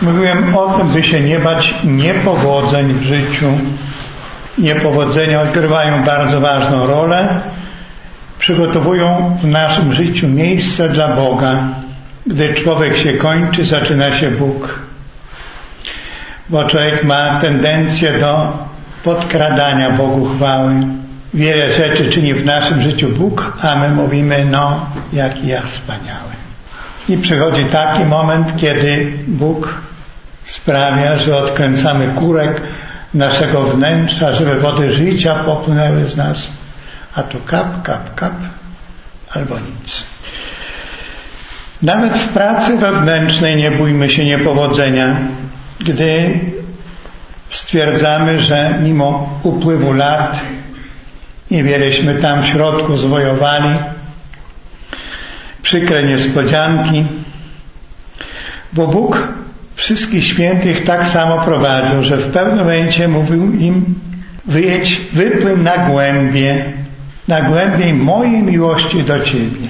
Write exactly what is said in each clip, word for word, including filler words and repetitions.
Mówiłem o tym, by się nie bać niepowodzeń w życiu. Niepowodzenia odgrywają bardzo ważną rolę. Przygotowują w naszym życiu miejsce dla Boga. Gdy człowiek się kończy, zaczyna się Bóg. Bo człowiek ma tendencję do podkradania Bogu chwały. Wiele rzeczy czyni w naszym życiu Bóg, a my mówimy, no, jaki ja wspaniały. I przychodzi taki moment, kiedy Bóg sprawia, że odkręcamy kurek naszego wnętrza, żeby wody życia popłynęły z nas, a tu kap, kap, kap, albo nic. Nawet w pracy wewnętrznej nie bójmy się niepowodzenia, gdy stwierdzamy, że mimo upływu lat niewieleśmy tam w środku zwojowali, przykre niespodzianki, bo Bóg wszystkich świętych tak samo prowadził, że w pewnym momencie mówił im: wyjedź, wypłyń na głębie, na głębiej mojej miłości do Ciebie.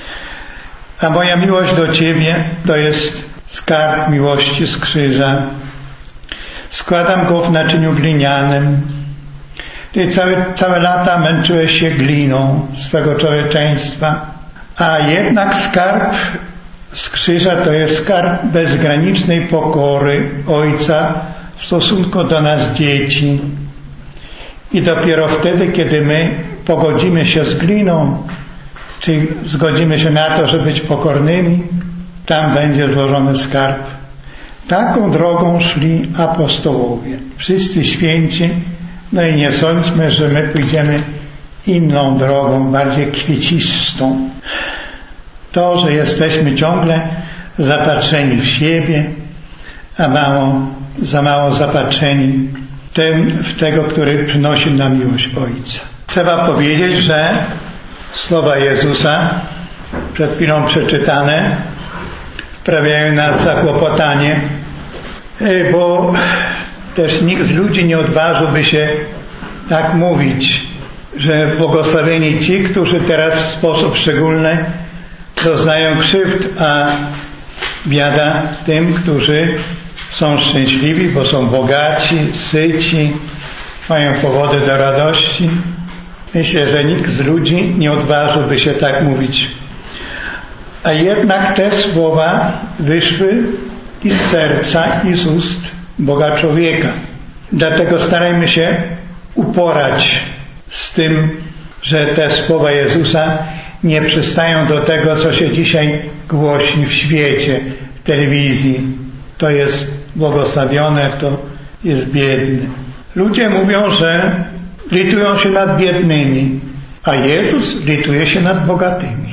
A moja miłość do Ciebie to jest skarb miłości z krzyża. Składam go w naczyniu glinianym. Ty całe, całe lata męczyłeś się gliną swego człowieczeństwa, a jednak skarb z krzyża to jest skarb bezgranicznej pokory Ojca w stosunku do nas dzieci. I dopiero wtedy, kiedy my pogodzimy się z gliną, czy zgodzimy się na to, żeby być pokornymi, tam będzie złożony skarb. Taką drogą szli apostołowie, wszyscy święci. No i nie sądźmy, że my pójdziemy inną drogą, bardziej kwiecistą. To, że jesteśmy ciągle zapatrzeni w siebie, a mało, za mało zapatrzeni tym, w tego, który przynosi nam miłość Ojca. Trzeba powiedzieć, że słowa Jezusa, przed chwilą przeczytane, wprawiają nas w zakłopotanie, bo też nikt z ludzi nie odważyłby się tak mówić, że błogosławieni ci, którzy teraz w sposób szczególny doznają krzywd, a biada tym, którzy są szczęśliwi, bo są bogaci, syci, mają powody do radości. Myślę, że nikt z ludzi nie odważyłby się tak mówić. A jednak te słowa wyszły i z serca, i z ust Boga człowieka. Dlatego starajmy się uporać z tym, że te słowa Jezusa nie przystają do tego, co się dzisiaj głosi w świecie, w telewizji. To jest błogosławione, to jest biedny. Ludzie mówią, że litują się nad biednymi, a Jezus lituje się nad bogatymi.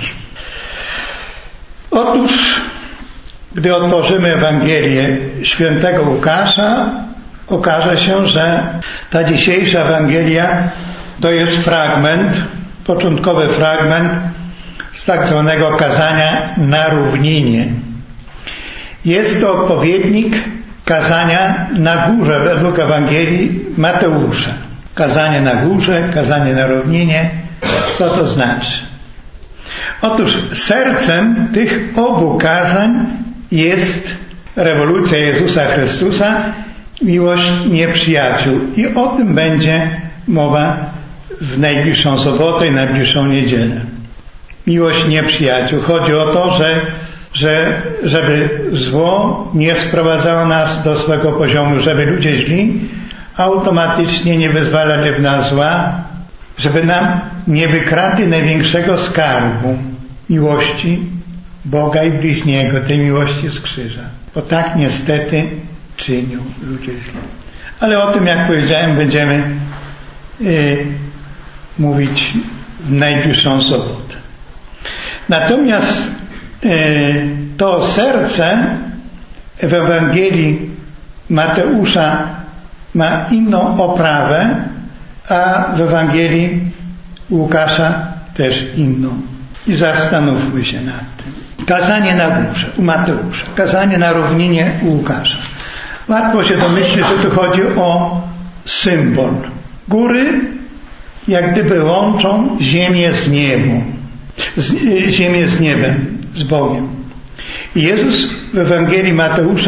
Otóż, gdy otworzymy Ewangelię świętego Łukasza, okaże się, że ta dzisiejsza Ewangelia to jest fragment, początkowy fragment z tak zwanego kazania na równinie. Jest to odpowiednik kazania na górze według Ewangelii Mateusza. Kazanie na górze, kazanie na równinie. Co to znaczy? Otóż sercem tych obu kazań jest rewolucja Jezusa Chrystusa, miłość nieprzyjaciół. I o tym będzie mowa w najbliższą sobotę i najbliższą niedzielę. Miłość nieprzyjaciół. Chodzi o to, że, że żeby zło nie sprowadzało nas do swego poziomu, żeby ludzie źli automatycznie nie wyzwalali w nas zła, żeby nam nie wykradli największego skarbu miłości Boga i bliźniego, tej miłości z krzyża. Bo tak niestety czynią ludzie źli. Ale o tym, jak powiedziałem, będziemy yy, mówić w najbliższą sobotę. Natomiast yy, to serce w Ewangelii Mateusza ma inną oprawę, a w Ewangelii Łukasza też inną. I zastanówmy się nad tym. Kazanie na górze u Mateusza, kazanie na równinie u Łukasza. Łatwo się domyślić, że tu chodzi o symbol. Góry jak gdyby łączą ziemię z niebem, z, ziemię z niebem, z Bogiem. I Jezus w Ewangelii Mateusza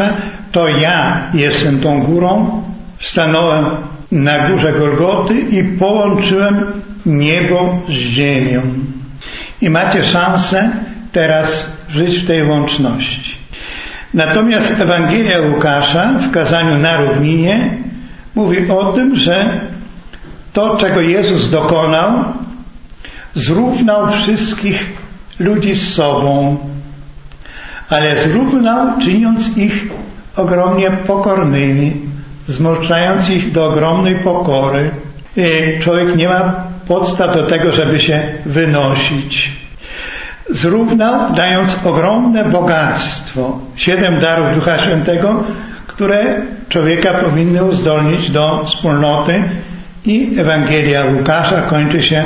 to ja jestem tą górą, stanąłem na górze Golgoty i połączyłem niebo z ziemią. I macie szansę teraz żyć w tej łączności. Natomiast Ewangelia Łukasza w kazaniu na równinie mówi o tym, że to, czego Jezus dokonał, zrównał wszystkich ludzi z sobą, ale zrównał, czyniąc ich ogromnie pokornymi, zmuszając ich do ogromnej pokory. I człowiek nie ma podstaw do tego, żeby się wynosić. Zrównał, dając ogromne bogactwo, siedem darów Ducha Świętego, które człowieka powinny uzdolnić do wspólnoty, i Ewangelia Łukasza kończy się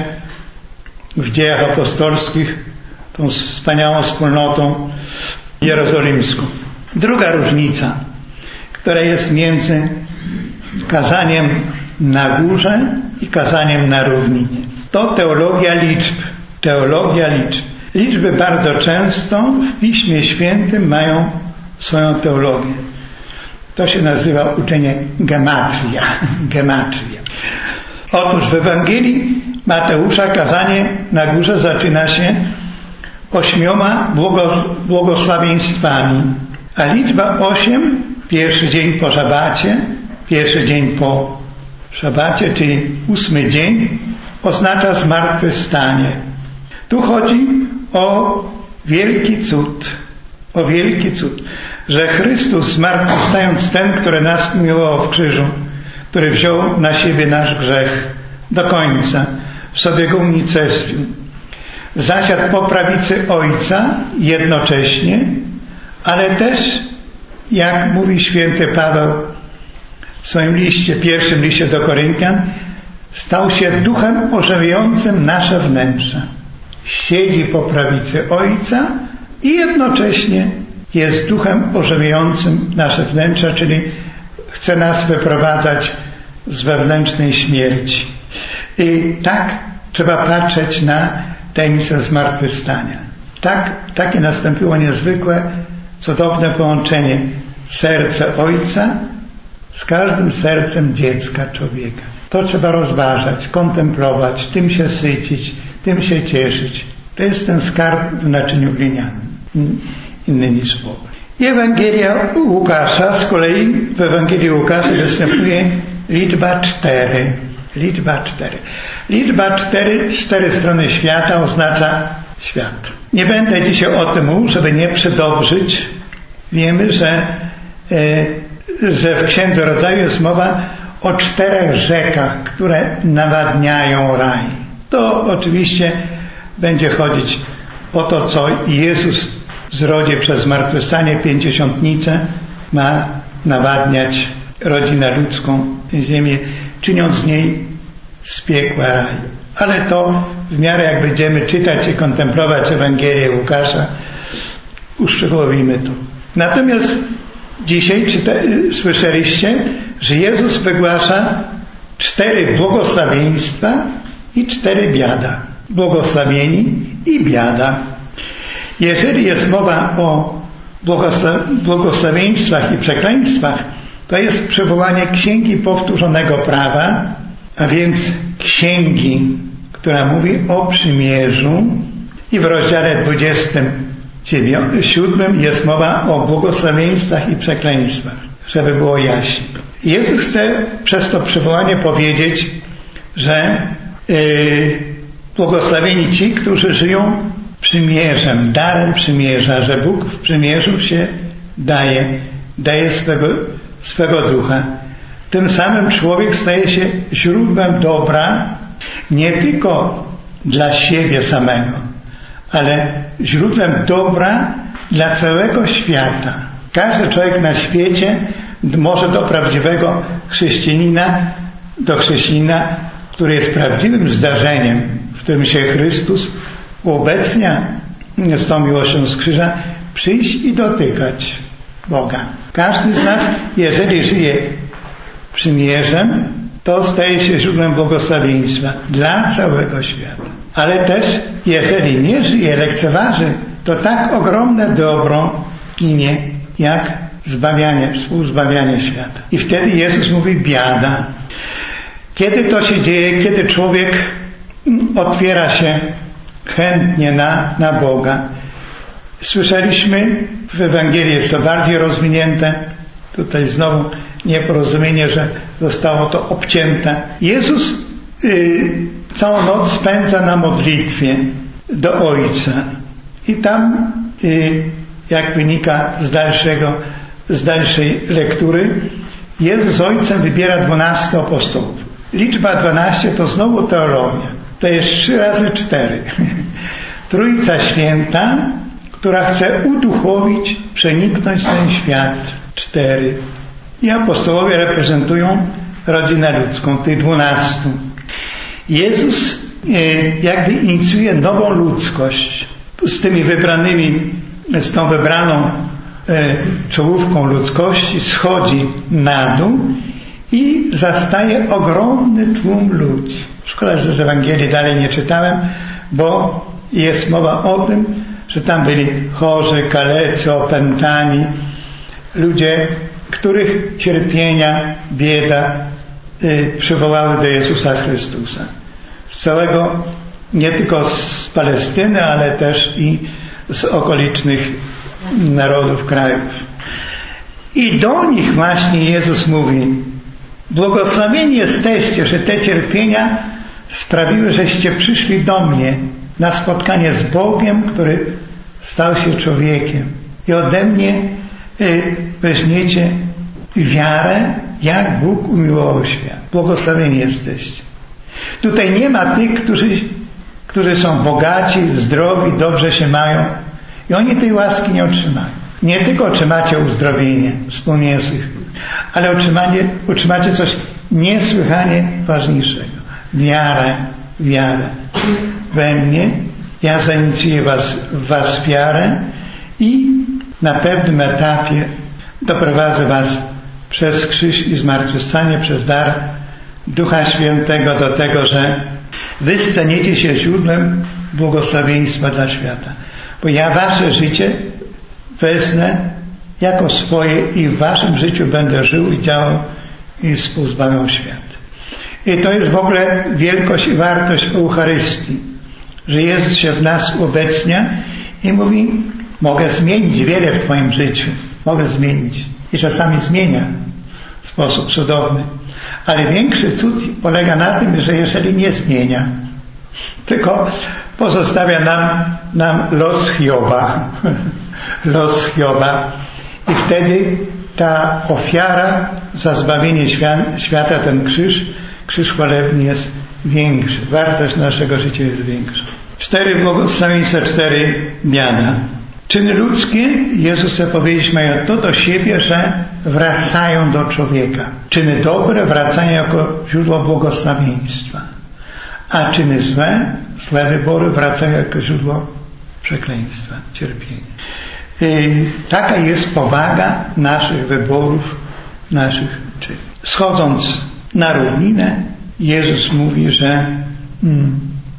w Dziejach Apostolskich tą wspaniałą wspólnotą jerozolimską. Druga różnica, która jest między kazaniem na górze i kazaniem na równinie, to teologia liczb. Teologia liczb. Liczby bardzo często w Piśmie Świętym mają swoją teologię. To się nazywa uczenie gematria. Gematria. Otóż w Ewangelii Mateusza kazanie na górze zaczyna się ośmioma błogosławieństwami, a liczba osiem, pierwszy dzień po szabacie, pierwszy dzień po szabacie, czyli ósmy dzień, oznacza zmartwychwstanie. Tu chodzi o wielki cud, o wielki cud, że Chrystus zmartwychwstając, ten, który nas umiłował w krzyżu, który wziął na siebie nasz grzech do końca, w sobie go unicestwił, zasiadł po prawicy Ojca jednocześnie, ale też, jak mówi święty Paweł w swoim liście, pierwszym liście do Koryntian, stał się duchem ożywiającym nasze wnętrza. Siedzi po prawicy Ojca i jednocześnie jest duchem ożywiającym nasze wnętrza, czyli chce nas wyprowadzać z wewnętrznej śmierci. I tak trzeba patrzeć na tajemnicę zmartwychwstania. Tak, takie nastąpiło niezwykłe, cudowne połączenie serca Ojca z każdym sercem dziecka człowieka. To trzeba rozważać, kontemplować, tym się sycić, tym się cieszyć. To jest ten skarb w naczyniu glinianym. Innymi słowy. I Ewangelia Łukasza, z kolei w Ewangelii Łukasza występuje liczba cztery. Liczba cztery. Liczba cztery, cztery strony świata oznacza świat. Nie będę dzisiaj o tym mówił, żeby nie przedobrzyć. Wiemy, że, e, że w Księdze Rodzaju jest mowa o czterech rzekach, które nawadniają raj. To oczywiście będzie chodzić o to, co Jezus w zrodzie przez zmartwychwstanie pięćdziesiątnicę ma nawadniać rodzinę ludzką, ziemię, czyniąc z niej z piekła raj. Ale to w miarę jak będziemy czytać i kontemplować Ewangelię Łukasza, uszczegółowimy to. Natomiast dzisiaj czyta, słyszeliście, że Jezus wygłasza cztery błogosławieństwa i cztery biada. Błogosławieni i biada. Jeżeli jest mowa o błogosław, błogosławieństwach i przekleństwach, to jest przywołanie Księgi Powtórzonego Prawa, a więc księgi, która mówi o przymierzu, i w rozdziale dwudziestym siódmym jest mowa o błogosławieństwach i przekleństwach, żeby było jaśniej. Jezus chce przez to przywołanie powiedzieć, że yy, błogosławieni ci, którzy żyją przymierzem, darem przymierza, że Bóg w przymierzu się daje, daje swego, swego ducha. Tym samym człowiek staje się źródłem dobra nie tylko dla siebie samego, ale źródłem dobra dla całego świata. Każdy człowiek na świecie może do prawdziwego chrześcijanina, do chrześcijanina, który jest prawdziwym zdarzeniem, w którym się Chrystus uobecnia z tą miłością z krzyża, przyjść i dotykać Boga. Każdy z nas, jeżeli żyje przymierzem, to staje się źródłem błogosławieństwa dla całego świata. Ale też, jeżeli nie żyje, lekceważy, to tak ogromne dobro ginie, jak zbawianie, współzbawianie świata. I wtedy Jezus mówi biada. Kiedy to się dzieje? Kiedy człowiek otwiera się chętnie na, na Boga. Słyszeliśmy, w Ewangelii jest to bardziej rozwinięte. Tutaj znowu nieporozumienie, że zostało to obcięte. Jezus y, całą noc spędza na modlitwie do Ojca. I tam, y, jak wynika z dalszego, z dalszej lektury, Jezus z Ojcem wybiera dwunastu apostołów. Liczba dwanaście to znowu teologia. To jest trzy razy cztery. Trójca Święta, która chce uduchowić, przeniknąć ten świat. Cztery. I apostołowie reprezentują rodzinę ludzką, tych dwunastu. Jezus jakby inicjuje nową ludzkość z tymi wybranymi, z tą wybraną czołówką ludzkości, schodzi na dół i zastaje ogromny tłum ludzi. Szkoda, że z Ewangelii dalej nie czytałem, bo jest mowa o tym, że tam byli chorzy, kalecy, opętani, ludzie, których cierpienia, bieda y, przywołały do Jezusa Chrystusa. Z całego, nie tylko z Palestyny, ale też i z okolicznych narodów, krajów. I do nich właśnie Jezus mówi: błogosławieni jesteście, że te cierpienia sprawiły, żeście przyszli do mnie na spotkanie z Bogiem, który stał się człowiekiem. I ode mnie y, weźmiecie wiarę, jak Bóg umiłował świat. Błogosławieni jesteście. Tutaj nie ma tych, którzy, którzy są bogaci, zdrowi, dobrze się mają i oni tej łaski nie otrzymają. Nie tylko otrzymacie uzdrowienie, wspomnienie swych, ale otrzymacie, otrzymacie coś niesłychanie ważniejszego. Wiarę, wiarę. We mnie, ja zainicjuję was, w was wiarę i na pewnym etapie doprowadzę was przez krzyż i zmartwychwstanie, przez dar Ducha Świętego do tego, że wy staniecie się źródłem błogosławieństwa dla świata. Bo ja wasze życie wezmę jako swoje i w waszym życiu będę żył i działał i współzbawiał świat. I to jest w ogóle wielkość i wartość Eucharystii, że Jezus się w nas uobecnia i mówi: mogę zmienić wiele w twoim życiu, mogę zmienić. I czasami zmienia w sposób cudowny. Ale większy cud polega na tym, że jeżeli nie zmienia, tylko pozostawia nam, nam los Hioba. Los Hioba. I wtedy ta ofiara za zbawienie świata, ten krzyż, krzyż chwalebny jest większy. Wartość naszego życia jest większa. Cztery błogosławieństwa, cztery miana. Czyny ludzkie, Jezus chce powiedzieć, mają to do siebie, że wracają do człowieka. Czyny dobre wracają jako źródło błogosławieństwa. A czyny złe, złe wybory wracają jako źródło przekleństwa, cierpienia. I taka jest powaga naszych wyborów, naszych czynów. Schodząc na równinę, Jezus mówi, że mm,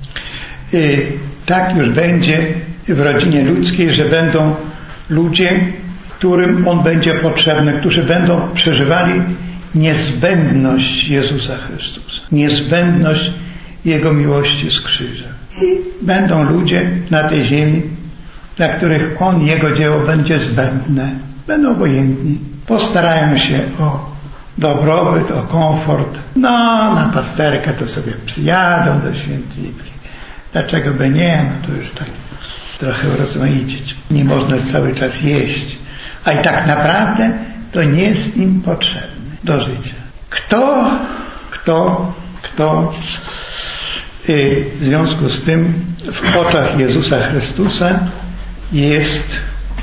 y, tak już będzie w rodzinie ludzkiej, że będą ludzie, którym On będzie potrzebny, którzy będą przeżywali niezbędność Jezusa Chrystusa, niezbędność Jego miłości z krzyża. I będą ludzie na tej ziemi, dla których On, Jego dzieło będzie zbędne, będą obojętni, postarają się o dobrobyt, o komfort. No, na pasterkę to sobie przyjadą do Świętliwki. Dlaczego by nie? No to już tak trochę rozmaicić. Nie można cały czas jeść. A i tak naprawdę to nie jest im potrzebne do życia. Kto, kto, kto y, w związku z tym w oczach Jezusa Chrystusa jest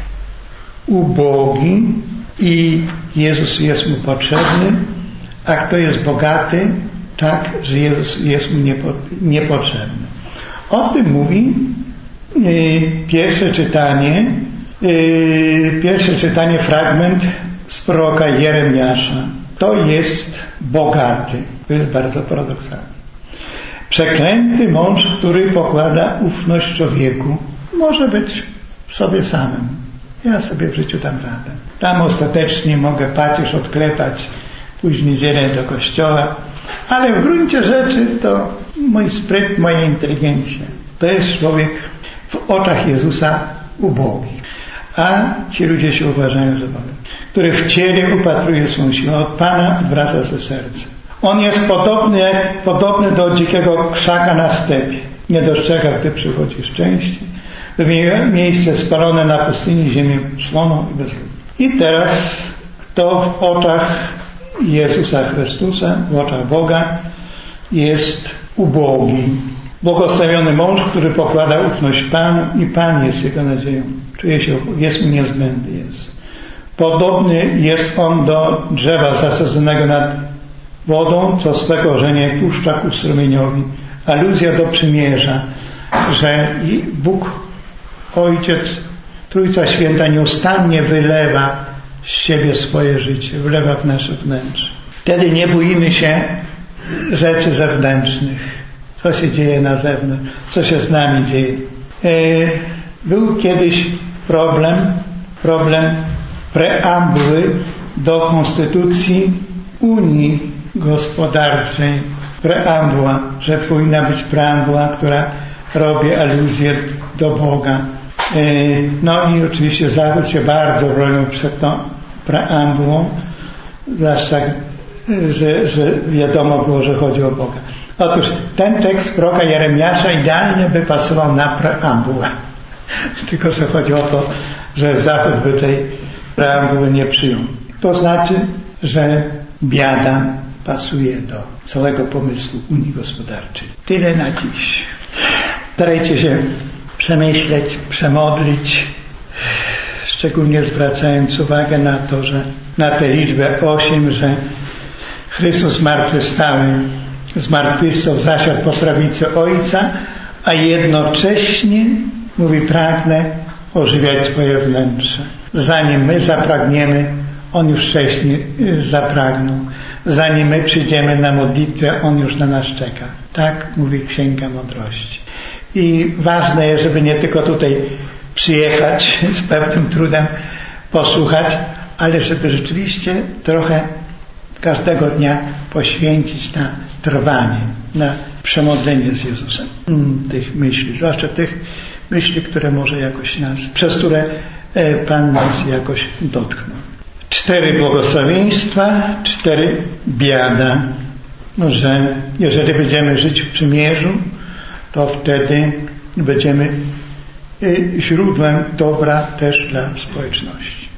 ubogi i Jezus jest mu potrzebny, a kto jest bogaty, tak, że Jezus jest mu niepo, niepotrzebny. O tym mówi yy, pierwsze czytanie, yy, pierwsze czytanie, fragment z proroka Jeremiasza. To jest bogaty. To jest bardzo paradoksalne. Przeklęty mąż, który pokłada ufność człowieku. Może być w sobie samym. Ja sobie w życiu dam radę. Tam ostatecznie mogę pacierz odklepać, pójść w niedzielę do kościoła, ale w gruncie rzeczy to mój spryt, moja inteligencja. To jest człowiek w oczach Jezusa ubogi. A ci ludzie się uważają za Boga, który w ciele upatruje swą siłę. Od Pana odwraca se serce. On jest podobny, jak, podobny do dzikiego krzaka na stepie. Nie dostrzega, gdy przychodzi szczęście. Miejsce spalone na pustyni, ziemię słoną i bezludną. I teraz kto w oczach Jezusa Chrystusa, w oczach Boga jest ubogi. Błogosławiony mąż, który pokłada ufność Panu i Pan jest jego nadzieją. Czuje się, jest mu niezbędny jest. Podobny jest on do drzewa zasadzonego nad wodą, co swe korzenie puszcza ku strumieniowi. Aluzja do przymierza, że Bóg, Ojciec, Trójca Święta nieustannie wylewa z siebie swoje życie, wlewa w nasze wnętrze. Wtedy nie boimy się rzeczy zewnętrznych. Co się dzieje na zewnątrz, co się z nami dzieje. Był kiedyś problem, problem preambuły do Konstytucji Unii Gospodarczej. Preambuła, że powinna być preambuła, która robi aluzję do Boga. No i oczywiście Zachód się bardzo bronił przed tą preambułą, zwłaszcza, że, że wiadomo było, że chodzi o Boga. Otóż ten tekst proroka Jeremiasza idealnie by pasował na preambułę. Tylko że chodzi o to, że Zachód by tej preambuły nie przyjął. To znaczy, że biada pasuje do całego pomysłu Unii Gospodarczej. Tyle na dziś. Starajcie się przemyśleć, przemodlić, szczególnie zwracając uwagę na to, że na tę liczbę osiem, że Chrystus zmartwychwstały, zmartwychwstał, zasiadł po prawicy Ojca, a jednocześnie, mówi, pragnę ożywiać swoje wnętrze. Zanim my zapragniemy, On już wcześniej zapragnął. Zanim my przyjdziemy na modlitwę, On już na nas czeka. Tak mówi Księga Mądrości. I ważne jest, żeby nie tylko tutaj przyjechać z pewnym trudem, posłuchać, ale żeby rzeczywiście trochę każdego dnia poświęcić na trwanie, na przemodlenie z Jezusem tych myśli, zwłaszcza tych myśli, które może jakoś nas, przez które Pan nas jakoś dotknął. Cztery błogosławieństwa, cztery biada, że jeżeli będziemy żyć w przymierzu, to wtedy będziemy źródłem dobra też dla społeczności.